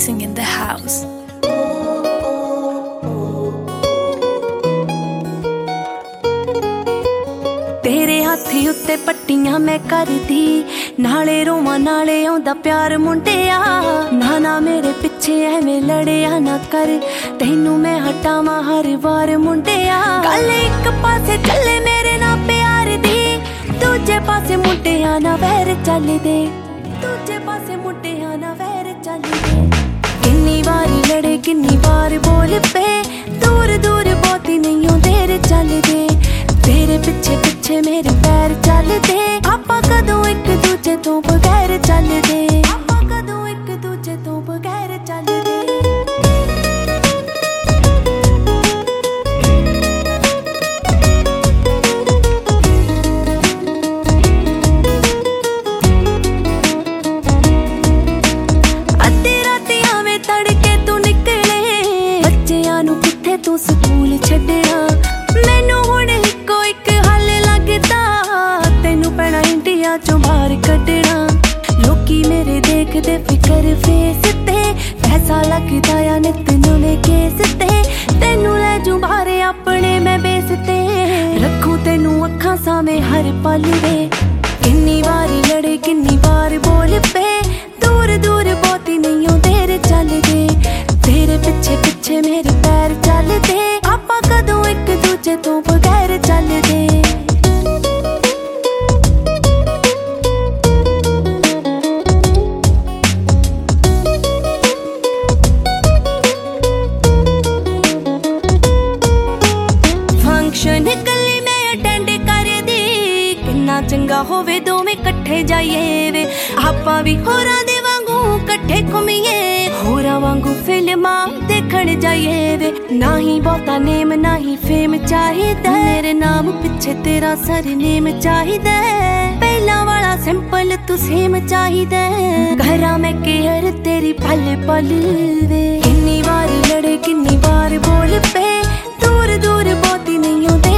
mixing in the house. तेरे हाथी उत्ते पट्टियां मैं करदी, नाले रोवां नाले आउंदा प्यार मुंडिया। ना ना मेरे पिछे एवें लड़िया ना कर, तैनू मैं हटावां हर बार मुंडिया। गल इक पासे चले मेरे ना प्यार दी, दूजे पासे मुंडिया ना वैर चलदे, दूजे पासे मुंडिया ना वैर चलदे। किन्नी वारी लड़े किन्नी बार बोल पे, दूर दूर बहुती नहीं हो देर चलदे। तेरे पिछे पिछे मेरे पैर चलदे, आपां कदों एक दूजे तो बगैर चलदे, आपां कदों एक दूजे तो बगैर चलदे। अद्धी राती आवें तड़के तू निकले, बच्चियां नूं कित्थे तू स्कूल छड्डना। मैनू हुण इक्को इक हल लगदा, तैनू पैणा इंडिया चों बाहर कड्डना। लोकी मेरे देखदे फिकर फेस ते, पैसा लगदा या नित नूने केस ते। तैनू लै जूं बाहर अपने मैं बेस ते, रखूं तैनू अखां सामे हर पल दे। किन्नी वारी लड़े किन्नी बार बोल पे, दूर दूर बहुती नहीं हो देर चलदे। तेरे पिछे पिछे मेरे पैर चलदे, आपां कदों एक दूजे तो बगैर चलदे। फंक्शन गली मैं अटेंड करदी, किन्ना चंगा होवे दोवें कट्ठे जाइए वे। आपां भी होरां दे वांगू कट्ठे घुमीए, होरां वांगू फिल्मां देखण जाइए वे। ना ही बहुता नेम ना ही फेम चाहिदा, मेरे नाम पिछे तेरा सरनेम चाहिदा। पहला वाला सिंपल तू सेम चाहिदा, घरा मैं केयर तेरी पल पल वे। किन्नी बार लड़े किन्नी बार बोल पे, दूर दूर बहुती नहीं हो